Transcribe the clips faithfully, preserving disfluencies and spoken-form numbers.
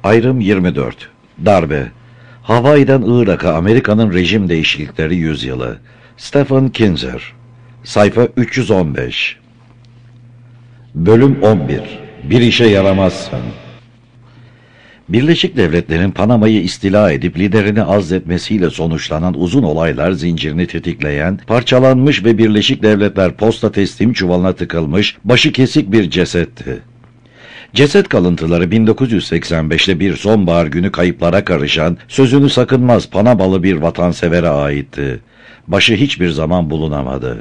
Ayrım yirmi dört. Darbe. Hawaii'den Irak'a Amerika'nın rejim değişiklikleri yüzyılı. Stephen Kinzer. Sayfa üç yüz on beş. Bölüm on bir. Bir işe yaramazsın. Birleşik Devletler'in Panama'yı istila edip liderini azletmesiyle sonuçlanan uzun olaylar zincirini tetikleyen, parçalanmış ve Birleşik Devletler posta teslim çuvalına tıkılmış, başı kesik bir cesetti. Ceset kalıntıları bin dokuz yüz seksen beşte bir sonbahar günü kayıplara karışan, sözünü sakınmaz Panamalı bir vatansevere aitti. Başı hiçbir zaman bulunamadı.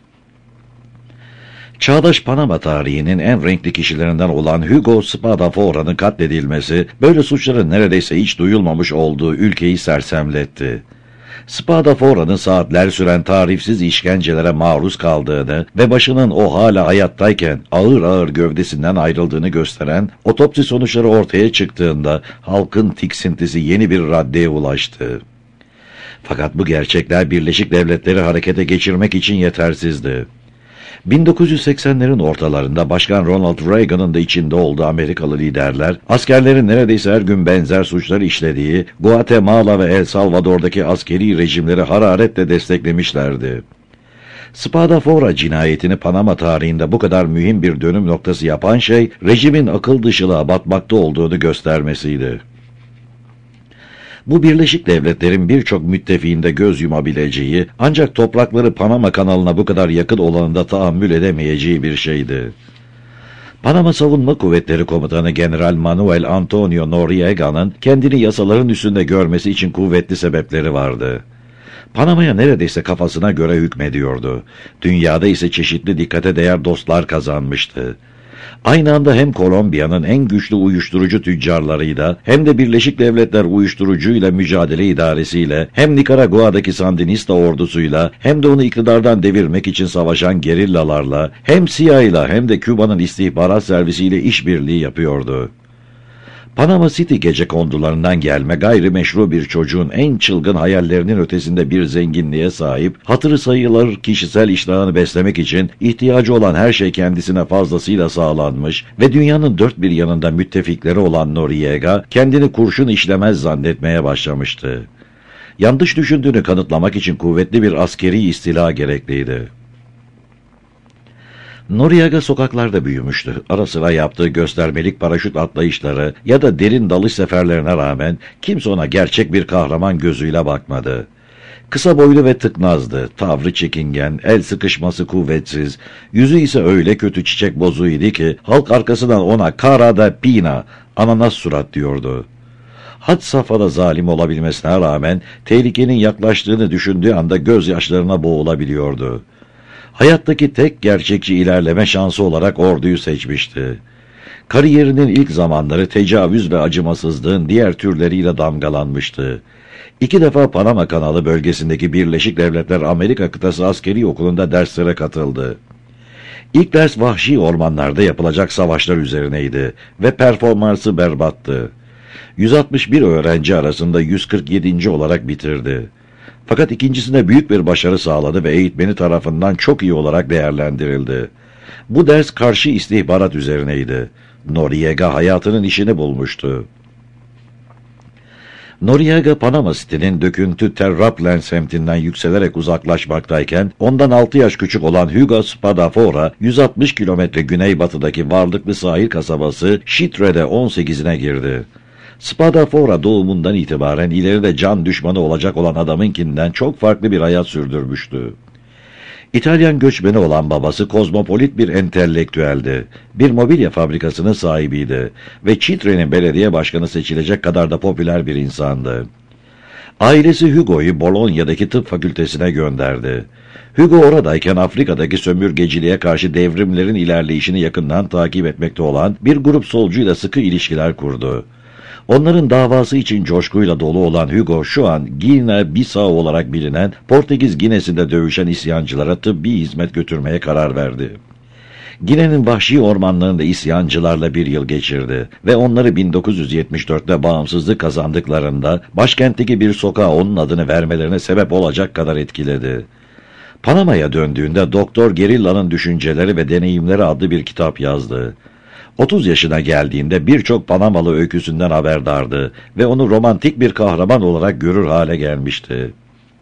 Çağdaş Panama tarihinin en renkli kişilerinden olan Hugo Spadafora'nın katledilmesi, böyle suçların neredeyse hiç duyulmamış olduğu ülkeyi sersemletti. Spadafora'nın saatler süren tarifsiz işkencelere maruz kaldığını ve başının o hala hayattayken ağır ağır gövdesinden ayrıldığını gösteren otopsi sonuçları ortaya çıktığında halkın tiksintisi yeni bir raddeye ulaştı. Fakat bu gerçekler Birleşik Devletleri harekete geçirmek için yetersizdi. bin dokuz yüz seksenlerin ortalarında Başkan Ronald Reagan'ın da içinde olduğu Amerikalı liderler, askerlerin neredeyse her gün benzer suçları işlediği Guatemala ve El Salvador'daki askeri rejimleri hararetle desteklemişlerdi. Spadafora cinayetini Panama tarihinde bu kadar mühim bir dönüm noktası yapan şey, rejimin akıl dışılığa batmakta olduğunu göstermesiydi. Bu Birleşik Devletler'in birçok müttefiğinde göz yumabileceği, ancak toprakları Panama kanalına bu kadar yakın olanında tahammül edemeyeceği bir şeydi. Panama Savunma Kuvvetleri Komutanı General Manuel Antonio Noriega'nın kendini yasaların üstünde görmesi için kuvvetli sebepleri vardı. Panama'ya neredeyse kafasına göre hükmediyordu. Dünyada ise çeşitli dikkate değer dostlar kazanmıştı. Aynı anda hem Kolombiya'nın en güçlü uyuşturucu tüccarlarıyla hem de Birleşik Devletler Uyuşturucuyla Mücadele İdaresiyle hem Nikaragua'daki Sandinista ordusuyla hem de onu iktidardan devirmek için savaşan gerillalarla hem C I A'yla hem de Küba'nın istihbarat servisiyle işbirliği yapıyordu. Panama City gecekondularından gelme gayrimeşru bir çocuğun en çılgın hayallerinin ötesinde bir zenginliğe sahip, hatırı sayılır kişisel iştahını beslemek için ihtiyacı olan her şey kendisine fazlasıyla sağlanmış ve dünyanın dört bir yanında müttefikleri olan Noriega kendini kurşun işlemez zannetmeye başlamıştı. Yanlış düşündüğünü kanıtlamak için kuvvetli bir askeri istila gerekliydi. Noriega sokaklarda büyümüştü. Ara sıra yaptığı göstermelik paraşüt atlayışları ya da derin dalış seferlerine rağmen kimse ona gerçek bir kahraman gözüyle bakmadı. Kısa boylu ve tıknazdı, tavrı çekingen, el sıkışması kuvvetsiz, yüzü ise öyle kötü çiçek bozuğuydu ki halk arkasından ona "Cara da Pina", ananas surat diyordu. Had safhada zalim olabilmesine rağmen tehlikenin yaklaştığını düşündüğü anda gözyaşlarına boğulabiliyordu. Hayattaki tek gerçekçi ilerleme şansı olarak orduyu seçmişti. Kariyerinin ilk zamanları tecavüz ve acımasızlığın diğer türleriyle damgalanmıştı. İki defa Panama Kanalı bölgesindeki Birleşik Devletler Amerika Kıtası Askeri Okulu'nda derslere katıldı. İlk ders vahşi ormanlarda yapılacak savaşlar üzerineydi ve performansı berbattı. yüz altmış bir öğrenci arasında yüz kırk yedinci olarak bitirdi. Fakat ikincisinde büyük bir başarı sağladı ve eğitmeni tarafından çok iyi olarak değerlendirildi. Bu ders karşı istihbarat üzerineydi. Noriega hayatının işini bulmuştu. Noriega, Panama City'nin döküntü Terraplen semtinden yükselerek uzaklaşmaktayken, ondan altı yaş küçük olan Hugo Spadafora, yüz altmış kilometre güneybatıdaki varlıklı sahil kasabası Chitre'de on sekizine girdi. Spadafora doğumundan itibaren ileride can düşmanı olacak olan adamınkinden çok farklı bir hayat sürdürmüştü. İtalyan göçmeni olan babası kozmopolit bir entelektüeldi. Bir mobilya fabrikasının sahibiydi ve Chitre'nin belediye başkanı seçilecek kadar da popüler bir insandı. Ailesi Hugo'yu Bolonya'daki tıp fakültesine gönderdi. Hugo oradayken Afrika'daki sömürgeciliğe karşı devrimlerin ilerleyişini yakından takip etmekte olan bir grup solcuyla sıkı ilişkiler kurdu. Onların davası için coşkuyla dolu olan Hugo şu an Gine-Bissau olarak bilinen Portekiz Gine'sinde dövüşen isyancılara tıbbi hizmet götürmeye karar verdi. Gine'nin vahşi ormanlarında isyancılarla bir yıl geçirdi ve onları bin dokuz yüz yetmiş dörtte bağımsızlık kazandıklarında başkentteki bir sokağa onun adını vermelerine sebep olacak kadar etkiledi. Panama'ya döndüğünde Doktor Gerilla'nın Düşünceleri ve Deneyimleri adlı bir kitap yazdı. otuz yaşına geldiğinde birçok Panamalı öyküsünden haberdardı ve onu romantik bir kahraman olarak görür hale gelmişti.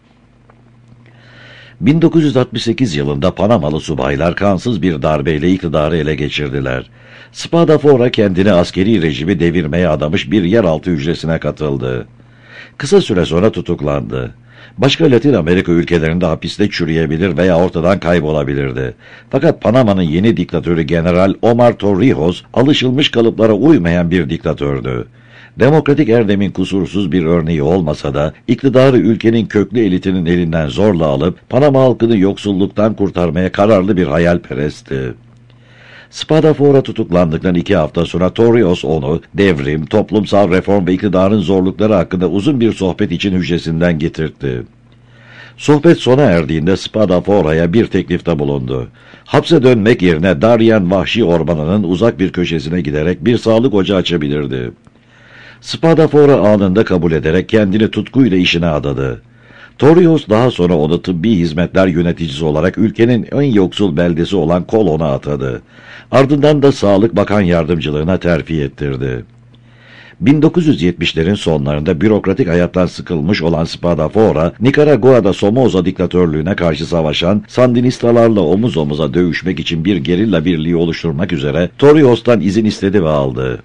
bin dokuz yüz altmış sekiz yılında Panamalı subaylar kansız bir darbeyle iktidarı ele geçirdiler. Spadafora kendini askeri rejimi devirmeye adamış bir yeraltı hücresine katıldı. Kısa süre sonra tutuklandı. Başka Latin Amerika ülkelerinde hapiste çürüyebilir veya ortadan kaybolabilirdi. Fakat Panama'nın yeni diktatörü General Omar Torrijos alışılmış kalıplara uymayan bir diktatördü. Demokratik erdemin kusursuz bir örneği olmasa da iktidarı ülkenin köklü elitinin elinden zorla alıp Panama halkını yoksulluktan kurtarmaya kararlı bir hayalperestti. Spadafora tutuklandıktan iki hafta sonra Torrijos onu devrim, toplumsal reform ve iktidarın zorlukları hakkında uzun bir sohbet için hücresinden getirtti. Sohbet sona erdiğinde Spadafora'ya bir teklifte bulundu. Hapse dönmek yerine Darien vahşi ormanının uzak bir köşesine giderek bir sağlık ocağı açabilirdi. Spadafora anında kabul ederek kendini tutkuyla işine adadı. Torrijos daha sonra onu tıbbi hizmetler yöneticisi olarak ülkenin en yoksul beldesi olan Colon'a atadı. Ardından da Sağlık Bakan Yardımcılığına terfi ettirdi. bin dokuz yüz yetmişlerin sonlarında bürokratik hayattan sıkılmış olan Spadafora, Nikaragua'da Somoza diktatörlüğüne karşı savaşan Sandinistalarla omuz omuza dövüşmek için bir gerilla birliği oluşturmak üzere Torrijos'tan izin istedi ve aldı.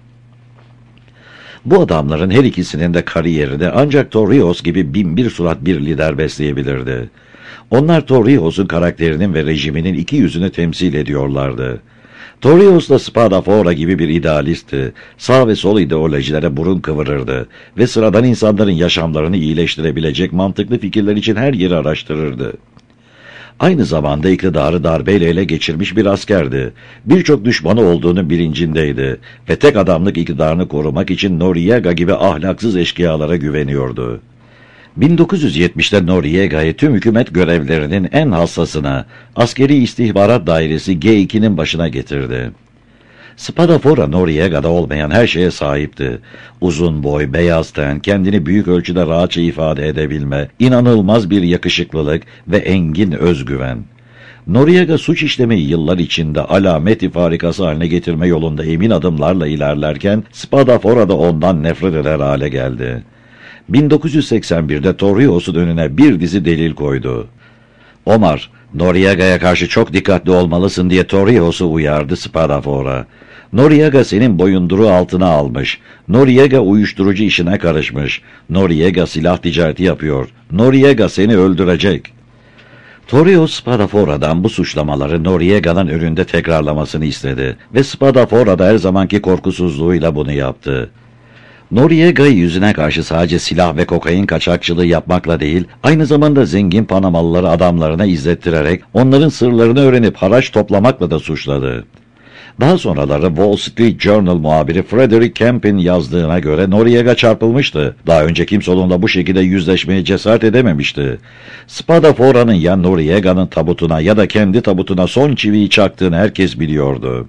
Bu adamların her ikisinin de kariyerini ancak Torrijos gibi binbir surat bir lider besleyebilirdi. Onlar Torrijos'un karakterinin ve rejiminin iki yüzünü temsil ediyorlardı. Torrijos da Spadafora gibi bir idealistti. Sağ ve sol ideolojilere burun kıvırırdı ve sıradan insanların yaşamlarını iyileştirebilecek mantıklı fikirler için her yeri araştırırdı. Aynı zamanda iktidarı darbeyle ele geçirmiş bir askerdi. Birçok düşmanı olduğunu bilincindeydi ve tek adamlık iktidarını korumak için Noriega gibi ahlaksız eşkıyalara güveniyordu. bin dokuz yüz yetmişte Noriega'yı tüm hükümet görevlerinin en hassasına, Askeri İstihbarat Dairesi G iki'nin başına getirdi. Spadafora Noriega'da olmayan her şeye sahipti. Uzun boy, beyaz ten, kendini büyük ölçüde rahatça ifade edebilme, inanılmaz bir yakışıklılık ve engin özgüven. Noriega suç işlemeyi yıllar içinde alameti farikası haline getirme yolunda emin adımlarla ilerlerken Spadafora da ondan nefret eder hale geldi. bin dokuz yüz seksen birde Torrijos'un önüne bir dizi delil koydu. Omar, Noriega'ya karşı çok dikkatli olmalısın diye Torrijos'u uyardı Spadafora. Noriega senin boyunduruğu altına almış. Noriega uyuşturucu işine karışmış. Noriega silah ticareti yapıyor. Noriega seni öldürecek. Torrijos Spadafora'dan bu suçlamaları Noriega'nın önünde tekrarlamasını istedi ve Spadafora da her zamanki korkusuzluğuyla bunu yaptı. Noriega'yı yüzüne karşı sadece silah ve kokain kaçakçılığı yapmakla değil, aynı zamanda zengin Panamalıları adamlarına izlettirerek onların sırlarını öğrenip haraç toplamakla da suçladı. Daha sonraları Wall Street Journal muhabiri Frederick Kemp'in yazdığına göre Noriega çarpılmıştı. Daha önce kimse onunla bu şekilde yüzleşmeye cesaret edememişti. Spadafora'nın ya Noriega'nın tabutuna ya da kendi tabutuna son çiviyi çaktığını herkes biliyordu.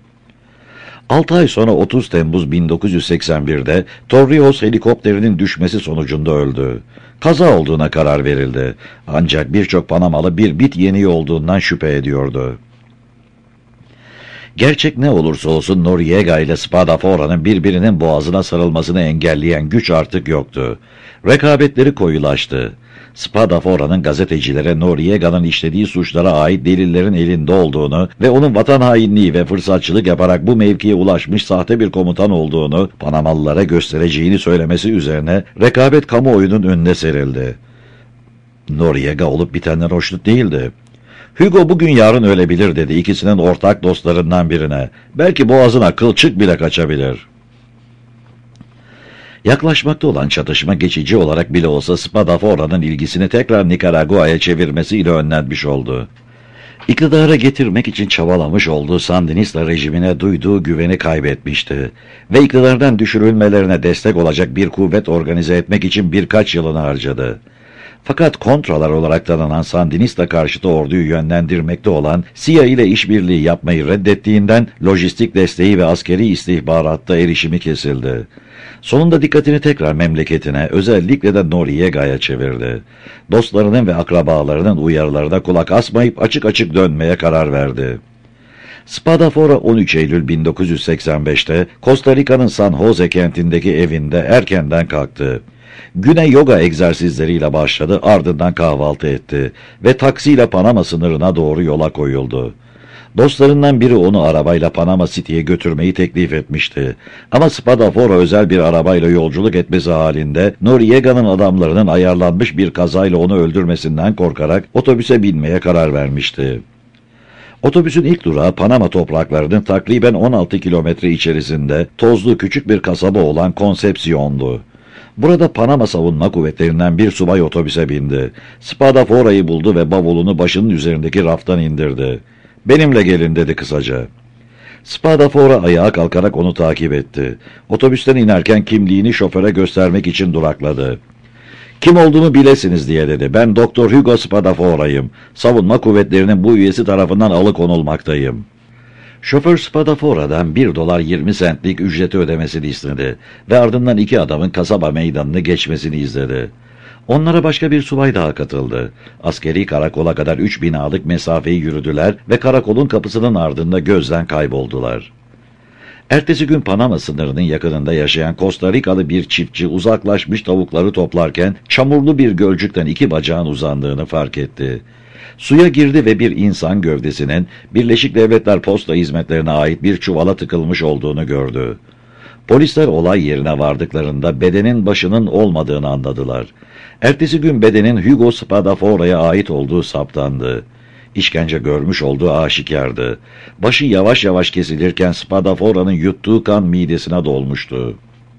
altı ay sonra otuz Temmuz bin dokuz yüz seksen birde Torrijos helikopterinin düşmesi sonucunda öldü. Kaza olduğuna karar verildi. Ancak birçok Panamalı bir bit yeniği olduğundan şüphe ediyordu. Gerçek ne olursa olsun Noriega ile Spadafora'nın birbirinin boğazına sarılmasını engelleyen güç artık yoktu. Rekabetleri koyulaştı. Spadafora'nın gazetecilere Noriega'nın işlediği suçlara ait delillerin elinde olduğunu ve onun vatan hainliği ve fırsatçılık yaparak bu mevkiye ulaşmış sahte bir komutan olduğunu Panamalılara göstereceğini söylemesi üzerine rekabet kamuoyunun önüne serildi. Noriega olup bitenden hoşnut değildi. Hugo bugün yarın ölebilir dedi ikisinin ortak dostlarından birine. Belki boğazına kılçık bile kaçabilir. Yaklaşmakta olan çatışma geçici olarak bile olsa Spadafora'nın ilgisini tekrar Nikaragua'ya çevirmesiyle önlenmiş oldu. İktidara getirmek için çabalamış olduğu Sandinista rejimine duyduğu güveni kaybetmişti ve iktidardan düşürülmelerine destek olacak bir kuvvet organize etmek için birkaç yılını harcadı. Fakat kontralar olarak tanınan Sandinista karşıtı orduyu yönlendirmekte olan S I A ile işbirliği yapmayı reddettiğinden lojistik desteği ve askeri istihbaratta erişimi kesildi. Sonunda dikkatini tekrar memleketine, özellikle de Noriega'ya çevirdi. Dostlarının ve akrabalarının uyarılarına kulak asmayıp açık açık dönmeye karar verdi. Spadafora on üç Eylül bin dokuz yüz seksen beş'te Costa Rica'nın San Jose kentindeki evinde erkenden kalktı. Güne yoga egzersizleriyle başladı, ardından kahvaltı etti ve taksiyle Panama sınırına doğru yola koyuldu. Dostlarından biri onu arabayla Panama City'ye götürmeyi teklif etmişti. Ama Spadafora özel bir arabayla yolculuk etmesi halinde Noriega'nın adamlarının ayarlanmış bir kazayla onu öldürmesinden korkarak otobüse binmeye karar vermişti. Otobüsün ilk durağı Panama topraklarının takriben on altı kilometre içerisinde tozlu küçük bir kasaba olan Concepcion'du. Burada Panama Savunma Kuvvetlerinden bir subay otobüse bindi. Spadafora'yı buldu ve bavulunu başının üzerindeki raftan indirdi. "Benimle gelin," dedi kısaca. Spadafora ayağa kalkarak onu takip etti. Otobüsten inerken kimliğini şoföre göstermek için durakladı. "Kim olduğumu bilesiniz," diye dedi. "Ben Doktor Hugo Spadafora'yım. Savunma kuvvetlerinin bu üyesi tarafından alıkonulmaktayım." Şoför Spadafora'dan bir dolar yirmi sentlik ücreti ödemesini istedi ve ardından iki adamın kasaba meydanını geçmesini izledi. Onlara başka bir subay daha katıldı. Askeri karakola kadar üç binalık mesafeyi yürüdüler ve karakolun kapısının ardında gözden kayboldular. Ertesi gün Panama sınırının yakınında yaşayan Costa Rikalı bir çiftçi uzaklaşmış tavukları toplarken çamurlu bir gölcükten iki bacağın uzandığını fark etti. Suya girdi ve bir insan gövdesinin Birleşik Devletler Posta Hizmetlerine ait bir çuvala tıkılmış olduğunu gördü. Polisler olay yerine vardıklarında bedenin başının olmadığını anladılar. Ertesi gün bedenin Hugo Spadafora'ya ait olduğu saptandı. İşkence görmüş olduğu aşikardı. Başı yavaş yavaş kesilirken Spadafora'nın yuttuğu kan midesine dolmuştu.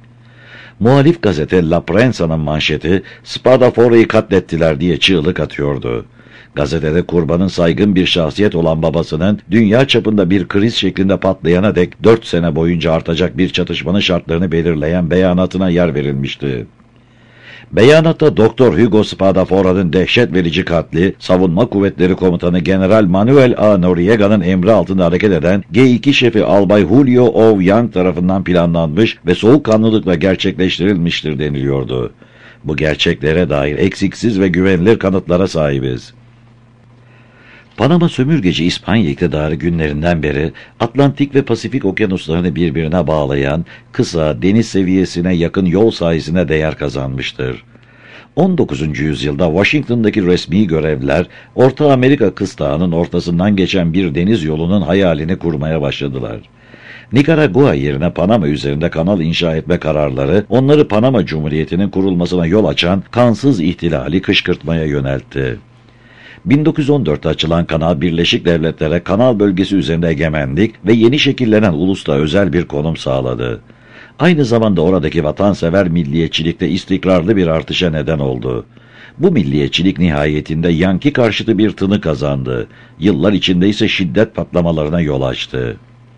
Muhalif gazete La Prensa'nın manşeti "Spadafora'yı katlettiler" diye çığlık atıyordu. Gazetede kurbanın saygın bir şahsiyet olan babasının dünya çapında bir kriz şeklinde patlayana dek dört sene boyunca artacak bir çatışmanın şartlarını belirleyen beyanatına yer verilmişti. Beyanatta Doktor Hugo Spadafora'nın dehşet verici katli, Savunma Kuvvetleri Komutanı General Manuel A. Noriega'nın emri altında hareket eden G iki şefi Albay Julio O. Young tarafından planlanmış ve soğukkanlılıkla gerçekleştirilmiştir deniliyordu. Bu gerçeklere dair eksiksiz ve güvenilir kanıtlara sahibiz. Panama sömürgeci İspanya iktidarı günlerinden beri Atlantik ve Pasifik okyanuslarını birbirine bağlayan kısa, deniz seviyesine yakın yol sayesinde değer kazanmıştır. on dokuzuncu yüzyılda Washington'daki resmi görevliler, Orta Amerika kıstağının ortasından geçen bir deniz yolunun hayalini kurmaya başladılar. Nikaragua yerine Panama üzerinde kanal inşa etme kararları, onları Panama Cumhuriyeti'nin kurulmasına yol açan kansız ihtilali kışkırtmaya yöneltti. bin dokuz yüz on dört'te açılan kanal Birleşik Devletlere kanal bölgesi üzerinde egemenlik ve yeni şekillenen ulusta özel bir konum sağladı. Aynı zamanda oradaki vatansever milliyetçilikte istikrarlı bir artışa neden oldu. Bu milliyetçilik nihayetinde Yanki karşıtı bir tını kazandı. Yıllar içinde ise şiddet patlamalarına yol açtı.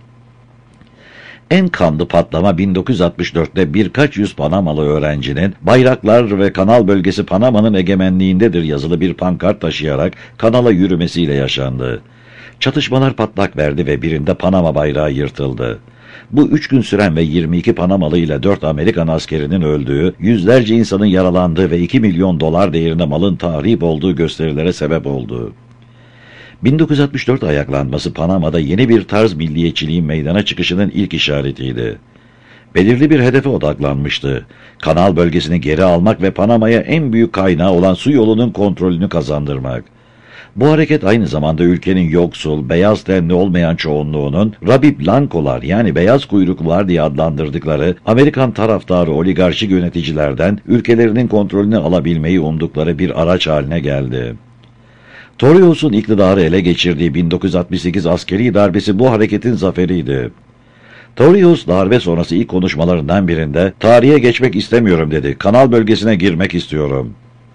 En kanlı patlama bin dokuz yüz altmış dört'te birkaç yüz Panamalı öğrencinin "Bayraklar ve kanal bölgesi Panama'nın egemenliğindedir" yazılı bir pankart taşıyarak kanala yürümesiyle yaşandı. Çatışmalar patlak verdi ve birinde Panama bayrağı yırtıldı. Bu üç gün süren ve yirmi iki Panamalı ile dört Amerikan askerinin öldüğü, yüzlerce insanın yaralandığı ve iki milyon dolar değerinde malın tahrip olduğu gösterilere sebep oldu. bin dokuz yüz altmış dört ayaklanması Panama'da yeni bir tarz milliyetçiliğin meydana çıkışının ilk işaretiydi. Belirli bir hedefe odaklanmıştı. Kanal bölgesini geri almak ve Panama'ya en büyük kaynağı olan su yolunun kontrolünü kazandırmak. Bu hareket aynı zamanda ülkenin yoksul, beyaz tenli olmayan çoğunluğunun Rabib Blancolar yani beyaz kuyruklular diye adlandırdıkları Amerikan taraftarı oligarşik yöneticilerden ülkelerinin kontrolünü alabilmeyi umdukları bir araç haline geldi. Torrijos'un iktidarı ele geçirdiği bin dokuz yüz altmış sekiz askeri darbesi bu hareketin zaferiydi. Torrijos darbe sonrası ilk konuşmalarından birinde "Tarihe geçmek istemiyorum," dedi. "Kanal bölgesine girmek istiyorum."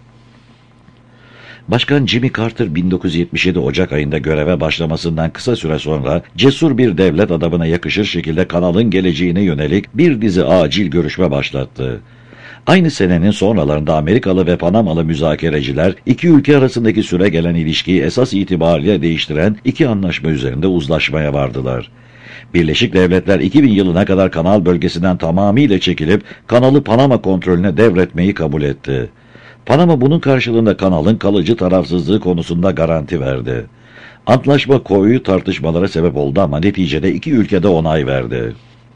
Başkan Jimmy Carter bin dokuz yüz yetmiş yedi Ocak ayında göreve başlamasından kısa süre sonra cesur bir devlet adamına yakışır şekilde kanalın geleceğine yönelik bir dizi acil görüşme başlattı. Aynı senenin sonralarında Amerikalı ve Panamalı müzakereciler iki ülke arasındaki süregelen ilişkiyi esas itibariyle değiştiren iki anlaşma üzerinde uzlaşmaya vardılar. Birleşik Devletler iki bin yılına kadar kanal bölgesinden tamamıyla çekilip kanalı Panama kontrolüne devretmeyi kabul etti. Panama bunun karşılığında kanalın kalıcı tarafsızlığı konusunda garanti verdi. Antlaşma koyu tartışmalara sebep oldu ama neticede iki ülkede onay verdi.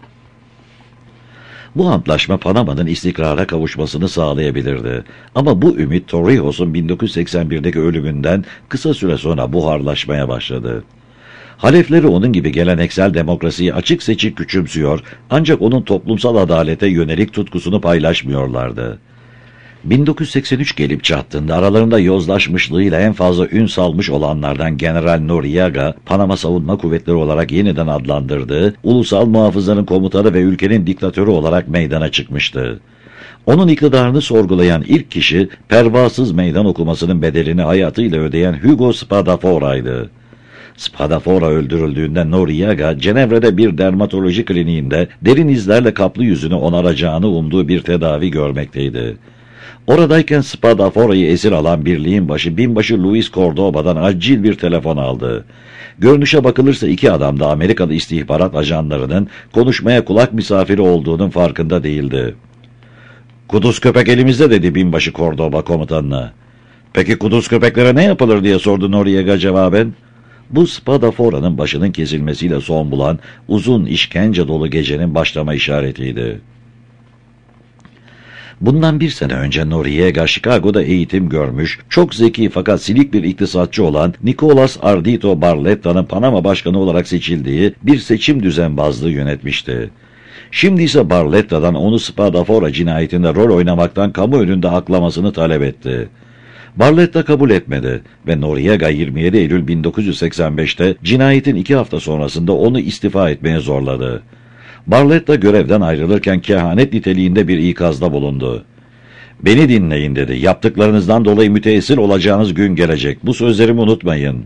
Bu antlaşma Panama'nın istikrara kavuşmasını sağlayabilirdi. Ama bu ümit Torrijos'un bin dokuz yüz seksen birdeki ölümünden kısa süre sonra buharlaşmaya başladı. Halefleri onun gibi geleneksel demokrasiyi açık seçik küçümsüyor ancak onun toplumsal adalete yönelik tutkusunu paylaşmıyorlardı. bin dokuz yüz seksen üç gelip çattığında aralarında yozlaşmışlığıyla en fazla ün salmış olanlardan General Noriega, Panama Savunma Kuvvetleri olarak yeniden adlandırdığı ulusal muhafızların komutanı ve ülkenin diktatörü olarak meydana çıkmıştı. Onun iktidarını sorgulayan ilk kişi pervasız meydan okumasının bedelini hayatıyla ödeyen Hugo Spadafora'ydı. Spadafora öldürüldüğünde Noriega, Cenevre'de bir dermatoloji kliniğinde derin izlerle kaplı yüzünü onaracağını umduğu bir tedavi görmekteydi. Oradayken Spadafora'yı esir alan birliğin başı binbaşı Luis Cordoba'dan acil bir telefon aldı. Görünüşe bakılırsa iki adam da Amerikalı istihbarat ajanlarının konuşmaya kulak misafiri olduğunun farkında değildi. "Kuduz köpek elimizde," dedi binbaşı Cordoba komutanına. "Peki kuduz köpeklere ne yapılır?" diye sordu Noriega cevaben. Bu Spadafora'nın başının kesilmesiyle son bulan uzun işkence dolu gecenin başlama işaretiydi. Bundan bir sene önce Noriega, Chicago'da eğitim görmüş, çok zeki fakat silik bir iktisatçı olan Nicolas Ardito Barletta'nın Panama başkanı olarak seçildiği bir seçim düzenbazlığı yönetmişti. Şimdi ise Barletta'dan onu Spadafora cinayetinde rol oynamaktan kamu önünde aklamasını talep etti. Barletta kabul etmedi ve Noriega yirmi yedi Eylül bin dokuz yüz seksen beşte cinayetin iki hafta sonrasında onu istifa etmeye zorladı. Barletta görevden ayrılırken kehanet niteliğinde bir ikazda bulundu. "Beni dinleyin," dedi. "Yaptıklarınızdan dolayı müteessir olacağınız gün gelecek. Bu sözlerimi unutmayın."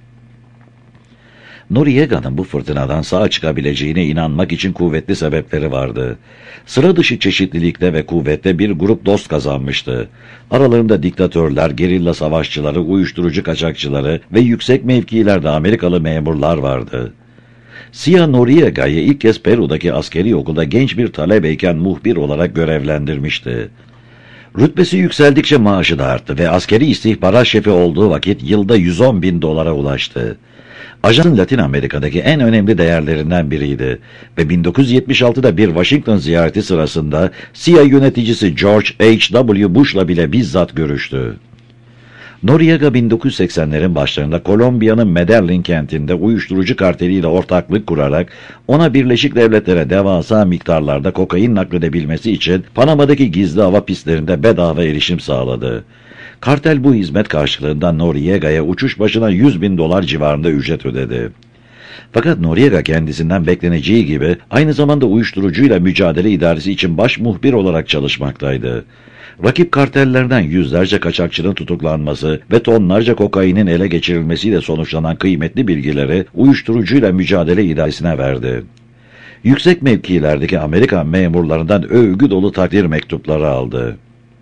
Noriega'nın bu fırtınadan sağ çıkabileceğine inanmak için kuvvetli sebepleri vardı. Sıra dışı çeşitlilikte ve kuvvette bir grup dost kazanmıştı. Aralarında diktatörler, gerilla savaşçıları, uyuşturucu kaçakçıları ve yüksek mevkilerde Amerikalı memurlar vardı. C I A Noriega'yı ilk kez Peru'daki askeri okulda genç bir talebeyken muhbir olarak görevlendirmişti. Rütbesi yükseldikçe maaşı da arttı ve askeri istihbarat şefi olduğu vakit yılda yüz on bin dolara ulaştı. Ajanın Latin Amerika'daki en önemli değerlerinden biriydi ve bin dokuz yüz yetmiş altıda bir Washington ziyareti sırasında C I A yöneticisi George H W Bush'la bile bizzat görüştü. Noriega bin dokuz yüz seksenlerin başlarında Kolombiya'nın Medellin kentinde uyuşturucu karteliyle ortaklık kurarak ona Birleşik Devletlere devasa miktarlarda kokain nakledebilmesi için Panama'daki gizli hava pistlerinde bedava erişim sağladı. Kartel bu hizmet karşılığında Noriega'ya uçuş başına yüz bin dolar civarında ücret ödedi. Fakat Noriega kendisinden bekleneceği gibi aynı zamanda uyuşturucuyla mücadele idaresi için baş muhbir olarak çalışmaktaydı. Rakip kartellerden yüzlerce kaçakçının tutuklanması ve tonlarca kokainin ele geçirilmesiyle sonuçlanan kıymetli bilgileri uyuşturucuyla mücadele idaresine verdi. Yüksek mevkilerdeki Amerikan memurlarından övgü dolu takdir mektupları aldı.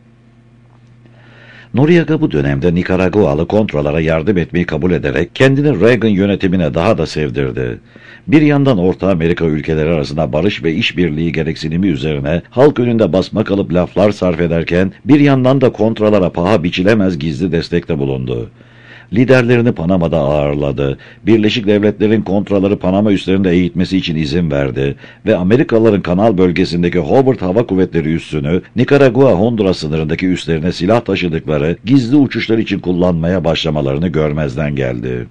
Noriega bu dönemde Nikaragualı kontralara yardım etmeyi kabul ederek kendini Reagan yönetimine daha da sevdirdi. Bir yandan Orta Amerika ülkeleri arasında barış ve işbirliği gereksinimi üzerine halk önünde basma kalıp laflar sarf ederken bir yandan da kontralara paha biçilemez gizli destekte bulundu. Liderlerini Panama'da ağırladı, Birleşik Devletler'in kontraları Panama üslerinde eğitmesi için izin verdi ve Amerikalıların kanal bölgesindeki Howard Hava Kuvvetleri üssünü Nikaragua-Honduras sınırındaki üslerine silah taşıdıkları gizli uçuşlar için kullanmaya başlamalarını görmezden geldi.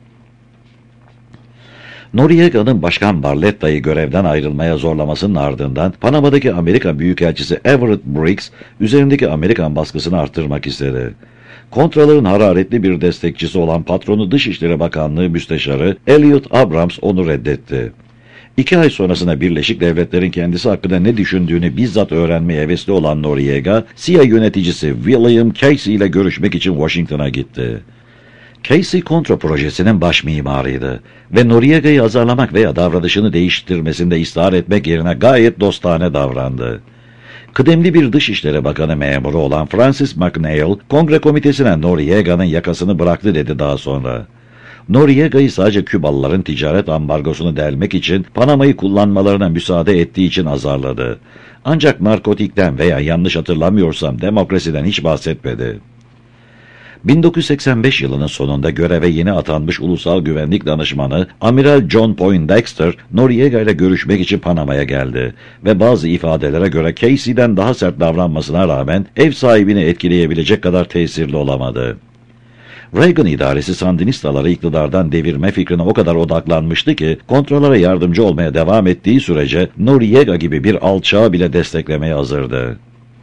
Noriega'nın Başkan Barletta'yı görevden ayrılmaya zorlamasının ardından Panama'daki Amerika Büyükelçisi Everett Briggs üzerindeki Amerikan baskısını arttırmak istedi. Kontraların hararetli bir destekçisi olan patronu Dışişleri Bakanlığı Müsteşarı Elliot Abrams onu reddetti. İki ay sonrasında Birleşik Devletler'in kendisi hakkında ne düşündüğünü bizzat öğrenmeye hevesli olan Noriega, C I A yöneticisi William Casey ile görüşmek için Washington'a gitti. Casey kontra projesinin baş mimarıydı ve Noriega'yı azarlamak veya davranışını değiştirmesinde ısrar etmek yerine gayet dostane davrandı. Kıdemli bir Dışişleri Bakanı memuru olan Francis McNeil, Kongre Komitesi'ne Noriega'nın yakasını bıraktı dedi daha sonra. Noriega'yı sadece Kübalıların ticaret ambargosunu delmek için Panama'yı kullanmalarına müsaade ettiği için azarladı. Ancak narkotikten veya yanlış hatırlamıyorsam demokrasiden hiç bahsetmedi. bin dokuz yüz seksen beş yılının sonunda göreve yeni atanmış Ulusal Güvenlik Danışmanı Amiral John Poindexter, Noriega ile görüşmek için Panama'ya geldi ve bazı ifadelere göre Casey'den daha sert davranmasına rağmen ev sahibini etkileyebilecek kadar tesirli olamadı. Reagan idaresi Sandinistaları iktidardan devirme fikrine o kadar odaklanmıştı ki kontrollara yardımcı olmaya devam ettiği sürece Noriega gibi bir alçağı bile desteklemeye hazırdı.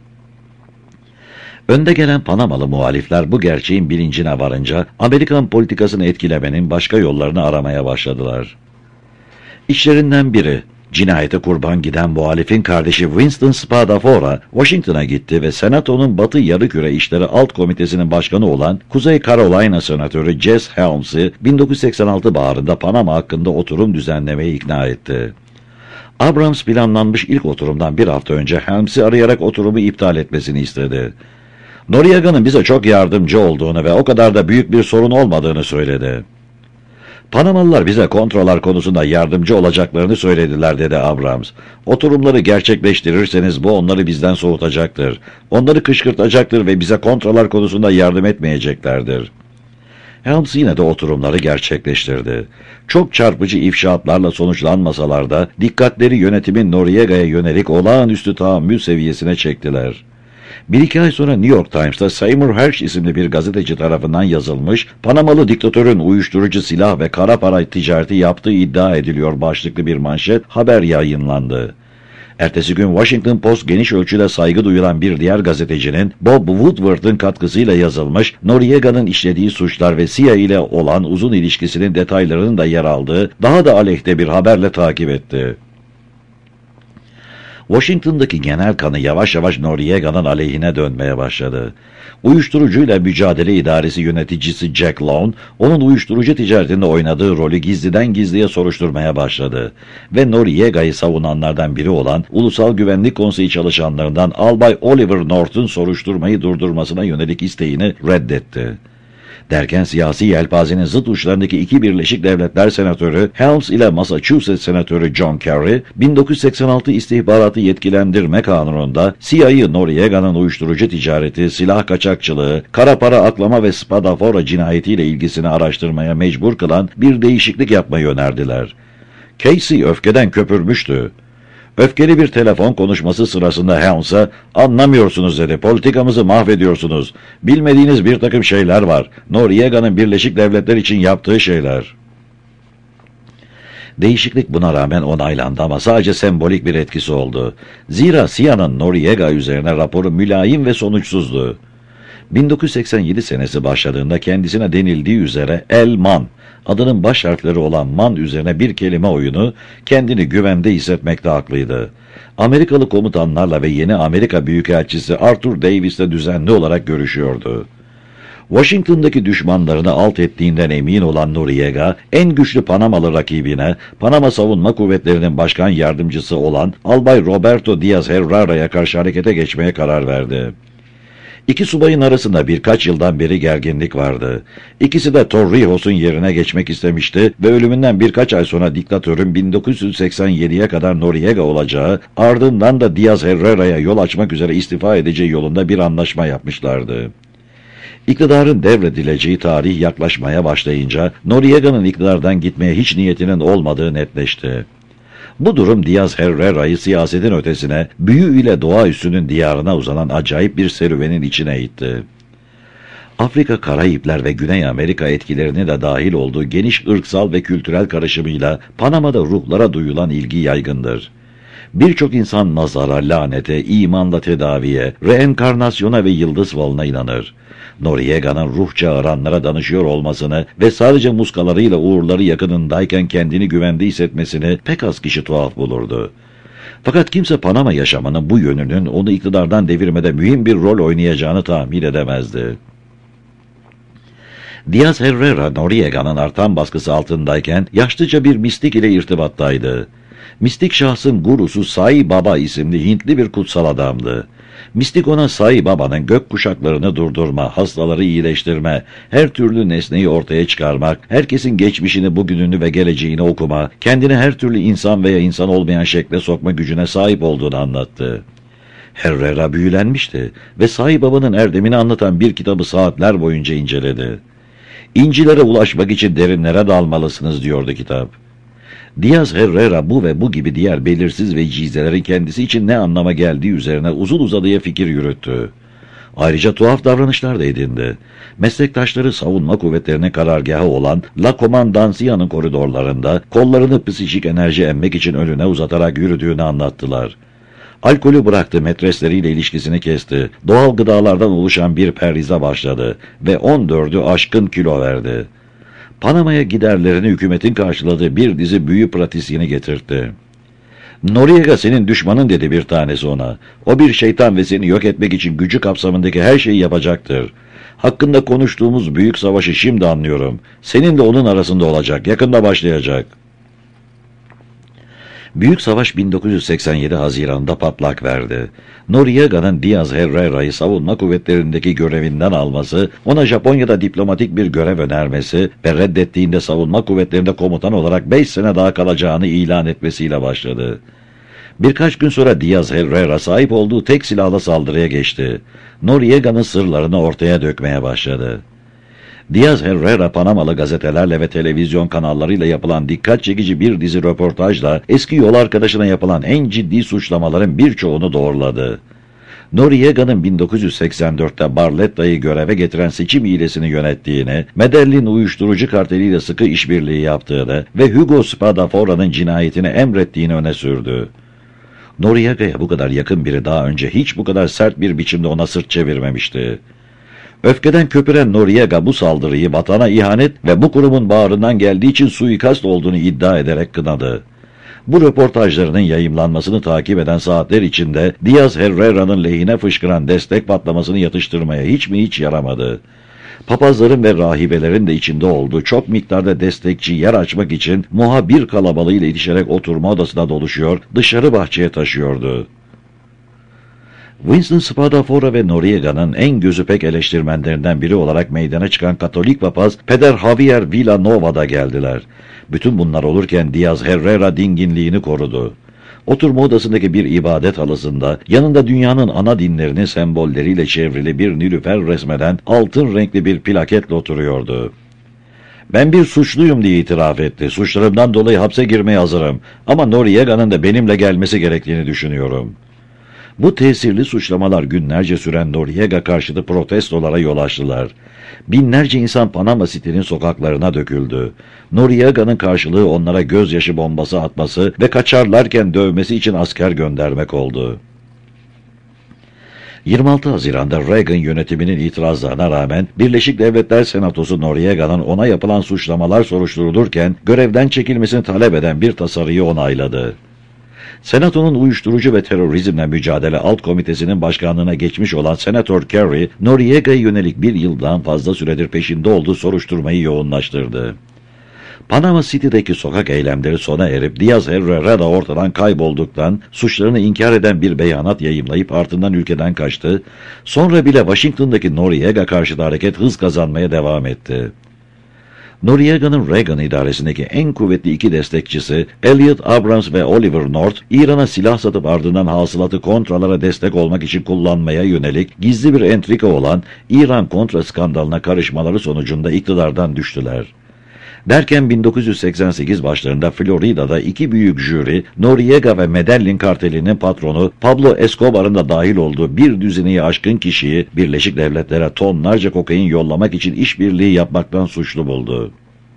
Önde gelen Panamalı muhalifler bu gerçeğin bilincine varınca Amerikan politikasını etkilemenin başka yollarını aramaya başladılar. İşlerinden biri, cinayete kurban giden muhalifin kardeşi Winston Spadafora, Washington'a gitti ve Senato'nun Batı Yarıküre İşleri Alt Komitesi'nin başkanı olan Kuzey Carolina Senatörü Jesse Helms'i bin dokuz yüz seksen altı baharında Panama hakkında oturum düzenlemeye ikna etti. Abrams planlanmış ilk oturumdan bir hafta önce Helms'i arayarak oturumu iptal etmesini istedi. Noriega'nın bize çok yardımcı olduğunu ve o kadar da büyük bir sorun olmadığını söyledi. Panamalılar bize kontrollar konusunda yardımcı olacaklarını söylediler, dedi Abrams. Oturumları gerçekleştirirseniz bu onları bizden soğutacaktır. Onları kışkırtacaktır ve bize kontrollar konusunda yardım etmeyeceklerdir. Helms yine de oturumları gerçekleştirdi. Çok çarpıcı ifşaatlarla sonuçlanmasalar da dikkatleri yönetimin Noriega'ya yönelik olağanüstü tahammül seviyesine çektiler. Bir iki ay sonra New York Times'ta Seymour Hersh isimli bir gazeteci tarafından yazılmış, Panamalı diktatörün uyuşturucu silah ve kara para ticareti yaptığı iddia ediliyor başlıklı bir manşet haber yayınlandı. Ertesi gün Washington Post geniş ölçüde saygı duyulan bir diğer gazetecinin Bob Woodward'ın katkısıyla yazılmış, Noriega'nın işlediği suçlar ve C I A ile olan uzun ilişkisinin detaylarının da yer aldığı daha da aleyhte bir haberle takip etti. Washington'daki genel kanı yavaş yavaş Noriega'nın aleyhine dönmeye başladı. Uyuşturucuyla Mücadele İdaresi yöneticisi Jack Lown, onun uyuşturucu ticaretinde oynadığı rolü gizliden gizliye soruşturmaya başladı ve Noriega'yı savunanlardan biri olan Ulusal Güvenlik Konseyi çalışanlarından Albay Oliver North'un soruşturmayı durdurmasına yönelik isteğini reddetti. Derken siyasi yelpazenin zıt uçlarındaki iki Birleşik Devletler Senatörü Helms ile Massachusetts Senatörü John Kerry, bin dokuz yüz seksen altı İstihbaratı Yetkilendirme Kanunu'nda C I A'yı Noriega'nın uyuşturucu ticareti, silah kaçakçılığı, kara para aklama ve Spadafora cinayetiyle ilgisini araştırmaya mecbur kılan bir değişiklik yapmayı önerdiler. Casey öfkeden köpürmüştü. Öfkeli bir telefon konuşması sırasında Helms'a, "Anlamıyorsunuz," dedi, "politikamızı mahvediyorsunuz. Bilmediğiniz bir takım şeyler var. Noriega'nın Birleşik Devletler için yaptığı şeyler." Değişiklik buna rağmen onaylandı ama sadece sembolik bir etkisi oldu. Zira C I A'nın Noriega üzerine raporu mülayim ve sonuçsuzdu. bin dokuz yüz seksen yedi senesi başladığında kendisine denildiği üzere El-Man, adının baş harfleri olan man üzerine bir kelime oyunu, kendini güvende hissetmekte haklıydı. Amerikalı komutanlarla ve yeni Amerika Büyükelçisi Arthur Davis'le düzenli olarak görüşüyordu. Washington'daki düşmanlarını alt ettiğinden emin olan Noriega, en güçlü Panamalı rakibine, Panama Savunma Kuvvetleri'nin başkan yardımcısı olan Albay Roberto Diaz Herrera'ya karşı harekete geçmeye karar verdi. İki subayın arasında birkaç yıldan beri gerginlik vardı. İkisi de Torrijos'un yerine geçmek istemişti ve ölümünden birkaç ay sonra diktatörün bin dokuz yüz seksen yediye kadar Noriega olacağı, ardından da Diaz Herrera'ya yol açmak üzere istifa edeceği yolunda bir anlaşma yapmışlardı. İktidarın devredileceği tarih yaklaşmaya başlayınca Noriega'nın iktidardan gitmeye hiç niyetinin olmadığı netleşti. Bu durum Diaz Herrera'yı siyasetin ötesine, büyü ile doğaüstünün diyarına uzanan acayip bir serüvenin içine itti. Afrika, Karayipler ve Güney Amerika etkilerini de dahil olduğu geniş ırksal ve kültürel karışımıyla Panama'da ruhlara duyulan ilgi yaygındır. Birçok insan nazara, lanete, imanla tedaviye, reenkarnasyona ve yıldız falına inanır. Noriega'nın ruh çağıranlara danışıyor olmasını ve sadece muskalarıyla uğurları yakınındayken kendini güvende hissetmesini pek az kişi tuhaf bulurdu. Fakat kimse Panama yaşamının bu yönünün onu iktidardan devirmede mühim bir rol oynayacağını tahmin edemezdi. Diaz Herrera, Noriega'nın artan baskısı altındayken yaşlıca bir mistik ile irtibattaydı. Mistik şahsın gurusu Sai Baba isimli Hintli bir kutsal adamdı. Mistik ona Sai Baba'nın gök kuşaklarını durdurma, hastaları iyileştirme, her türlü nesneyi ortaya çıkarmak, herkesin geçmişini, bugününü ve geleceğini okuma, kendini her türlü insan veya insan olmayan şekle sokma gücüne sahip olduğunu anlattı. Herrera büyülenmişti ve Sai Baba'nın erdemini anlatan bir kitabı saatler boyunca inceledi. İncilere ulaşmak için derinlere dalmalısınız diyordu kitap. Diaz Herrera bu ve bu gibi diğer belirsiz vecizelerin kendisi için ne anlama geldiği üzerine uzun uzadıya fikir yürüttü. Ayrıca tuhaf davranışlar da edindi. Meslektaşları savunma kuvvetlerine karargahı olan La Comandancia'nın koridorlarında kollarını psikik enerji emmek için önüne uzatarak yürüdüğünü anlattılar. Alkolü bıraktı, metresleriyle ilişkisini kesti, doğal gıdalardan oluşan bir perhize başladı ve on dördü aşkın kilo verdi. Panama'ya giderlerini hükümetin karşıladığı bir dizi büyü pratisyeni getirtti. Noriega senin düşmanın dedi bir tanesi ona. O bir şeytan ve seni yok etmek için gücü kapsamındaki her şeyi yapacaktır. Hakkında konuştuğumuz büyük savaşı şimdi anlıyorum. Senin de onun arasında olacak, yakında başlayacak. Büyük savaş bin dokuz yüz seksen yedi Haziran'da patlak verdi. Noriega'nın Diaz Herrera'yı savunma kuvvetlerindeki görevinden alması, ona Japonya'da diplomatik bir görev önermesi ve reddettiğinde savunma kuvvetlerinde komutan olarak beş sene daha kalacağını ilan etmesiyle başladı. Birkaç gün sonra Diaz Herrera sahip olduğu tek silahla saldırıya geçti. Noriega'nın sırlarını ortaya dökmeye başladı. Diaz Herrera Panamalı gazetelerle ve televizyon kanallarıyla yapılan dikkat çekici bir dizi röportajla eski yol arkadaşına yapılan en ciddi suçlamaların birçoğunu doğruladı. Noriega'nın bin dokuz yüz seksen dörtte Barletta'yı göreve getiren seçim hilesini yönettiğini, Medellin uyuşturucu karteliyle sıkı işbirliği yaptığını ve Hugo Spadafora'nın cinayetini emrettiğini öne sürdü. Noriega'ya bu kadar yakın biri daha önce hiç bu kadar sert bir biçimde ona sırt çevirmemişti. Öfkeden köpüren Noriega bu saldırıyı vatana ihanet ve bu kurumun bağrından geldiği için suikast olduğunu iddia ederek kınadı. Bu röportajlarının yayımlanmasını takip eden saatler içinde Diaz Herrera'nın lehine fışkıran destek patlamasını yatıştırmaya hiç mi hiç yaramadı. Papazların ve rahibelerin de içinde olduğu çok miktarda destekçi yer açmak için muhabir kalabalığıyla itişerek oturma odasına doluşuyor, dışarı bahçeye taşıyordu. Winston Spadafora ve Noriega'nın en gözü pek eleştirmenlerinden biri olarak meydana çıkan Katolik papaz Peder Javier Villanova'da geldiler. Bütün bunlar olurken Diaz Herrera dinginliğini korudu. Oturma odasındaki bir ibadet halısında yanında dünyanın ana dinlerinin sembolleriyle çevrili bir nilüfer resmeden altın renkli bir plaketle oturuyordu. Ben bir suçluyum diye itiraf etti. Suçlarımdan dolayı hapse girmeye hazırım ama Noriega'nın da benimle gelmesi gerektiğini düşünüyorum. Bu tesirli suçlamalar günlerce süren Noriega karşıtı protestolara yol açtılar. Binlerce insan Panama City'nin sokaklarına döküldü. Noriega'nın karşılığı onlara gözyaşı bombası atması ve kaçarlarken dövmesi için asker göndermek oldu. yirmi altı Haziran'da Reagan yönetiminin itirazlarına rağmen Birleşik Devletler Senatosu Noriega'nın ona yapılan suçlamalar soruşturulurken görevden çekilmesini talep eden bir tasarıyı onayladı. Senato'nun uyuşturucu ve terörizmle mücadele alt komitesinin başkanlığına geçmiş olan Senatör Kerry, Noriega'ya yönelik bir yıldan fazla süredir peşinde olduğu soruşturmayı yoğunlaştırdı. Panama City'deki sokak eylemleri sona erip Diaz Herrera da ortadan kaybolduktan suçlarını inkar eden bir beyanat yayımlayıp ardından ülkeden kaçtı. Sonra bile Washington'daki Noriega karşıtı hareket hız kazanmaya devam etti. Noriega'nın Reagan idaresindeki en kuvvetli iki destekçisi Elliot Abrams ve Oliver North, İran'a silah satıp ardından hasılatı kontralara destek olmak için kullanmaya yönelik gizli bir entrika olan İran kontra skandalına karışmaları sonucunda iktidardan düştüler. Derken bin dokuz yüz seksen sekiz başlarında Florida'da iki büyük jüri, Noriega ve Medellin kartelinin patronu Pablo Escobar'ın da dahil olduğu bir düzineyi aşkın kişiyi Birleşik Devletlere tonlarca kokain yollamak için işbirliği yapmaktan suçlu buldu.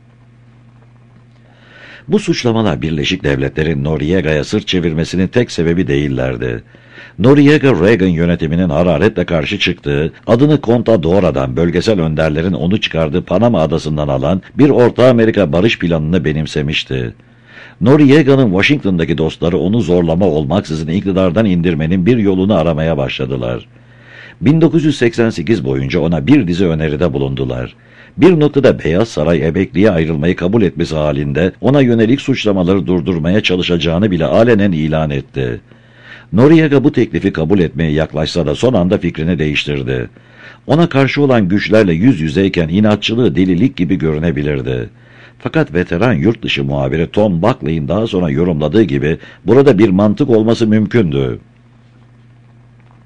Bu suçlamalar Birleşik Devletler'in Noriega'ya sırt çevirmesinin tek sebebi değillerdi. Noriega, Reagan yönetiminin hararetle karşı çıktığı, adını Contadora'dan bölgesel önderlerin onu çıkardığı Panama adasından alan bir Orta Amerika barış planını benimsemişti. Noriega'nın Washington'daki dostları onu zorlama olmaksızın iktidardan indirmenin bir yolunu aramaya başladılar. bin dokuz yüz seksen sekiz boyunca ona bir dizi öneride bulundular. Bir noktada Beyaz Saray emekliye ayrılmayı kabul etmesi halinde ona yönelik suçlamaları durdurmaya çalışacağını bile alenen ilan etti. Noriega bu teklifi kabul etmeye yaklaşsa da son anda fikrini değiştirdi. Ona karşı olan güçlerle yüz yüzeyken inatçılığı delilik gibi görünebilirdi. Fakat veteran yurt dışı muhabiri Tom Buckley'in daha sonra yorumladığı gibi burada bir mantık olması mümkündü.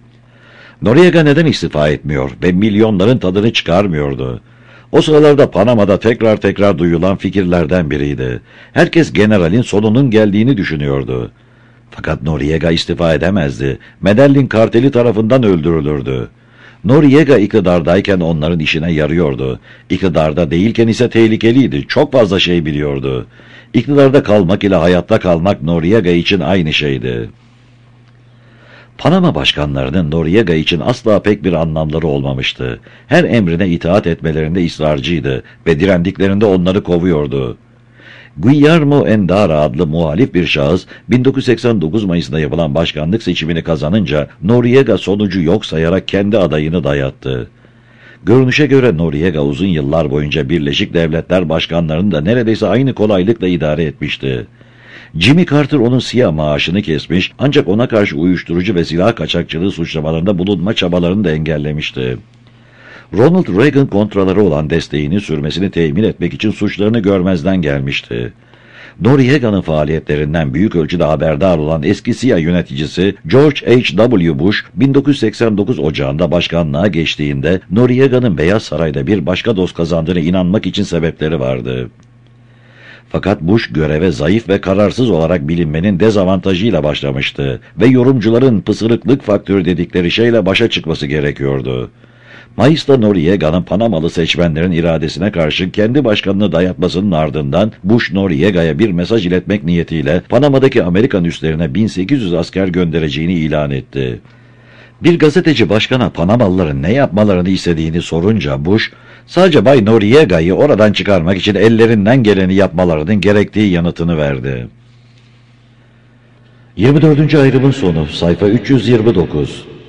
Noriega neden istifa etmiyor ve milyonların tadını çıkarmıyordu? O sıralarda Panama'da tekrar tekrar duyulan fikirlerden biriydi. Herkes generalin sonunun geldiğini düşünüyordu. Fakat Noriega istifa edemezdi. Medellin karteli tarafından öldürülürdü. Noriega iktidardayken onların işine yarıyordu. İktidarda değilken ise tehlikeliydi. Çok fazla şey biliyordu. İktidarda kalmak ile hayatta kalmak Noriega için aynı şeydi. Panama başkanlarının Noriega için asla pek bir anlamları olmamıştı. Her emrine itaat etmelerinde ısrarcıydı ve direndiklerinde onları kovuyordu. Guillermo Endara adlı muhalif bir şahıs bin dokuz yüz seksen dokuz Mayıs'ında yapılan başkanlık seçimini kazanınca Noriega sonucu yok sayarak kendi adayını dayattı. Görünüşe göre Noriega uzun yıllar boyunca Birleşik Devletler başkanlarını da neredeyse aynı kolaylıkla idare etmişti. Jimmy Carter onun siyah maaşını kesmiş ancak ona karşı uyuşturucu ve silah kaçakçılığı suçlamalarında bulunma çabalarını da engellemişti. Ronald Reagan kontraları olan desteğini sürmesini temin etmek için suçlarını görmezden gelmişti. Noriega'nın faaliyetlerinden büyük ölçüde haberdar olan eski siyah yöneticisi George H W Bush, bin dokuz yüz seksen dokuz Ocağı'nda başkanlığa geçtiğinde Noriega'nın Beyaz Saray'da bir başka dost kazandığına inanmak için sebepleri vardı. Fakat Bush göreve zayıf ve kararsız olarak bilinmenin dezavantajıyla başlamıştı ve yorumcuların pısırıklık faktörü dedikleri şeyle başa çıkması gerekiyordu. Mayıs'ta Noriega'nın Panamalı seçmenlerin iradesine karşı kendi başkanını dayatmasının ardından Bush Noriega'ya bir mesaj iletmek niyetiyle Panama'daki Amerikan üslerine bin sekiz yüz asker göndereceğini ilan etti. Bir gazeteci başkana Panamalıların ne yapmalarını istediğini sorunca Bush, sadece Bay Noriega'yı oradan çıkarmak için ellerinden geleni yapmalarının gerektiği yanıtını verdi. yirmi dördüncü ayrımın sonu, sayfa üç yüz yirmi dokuz.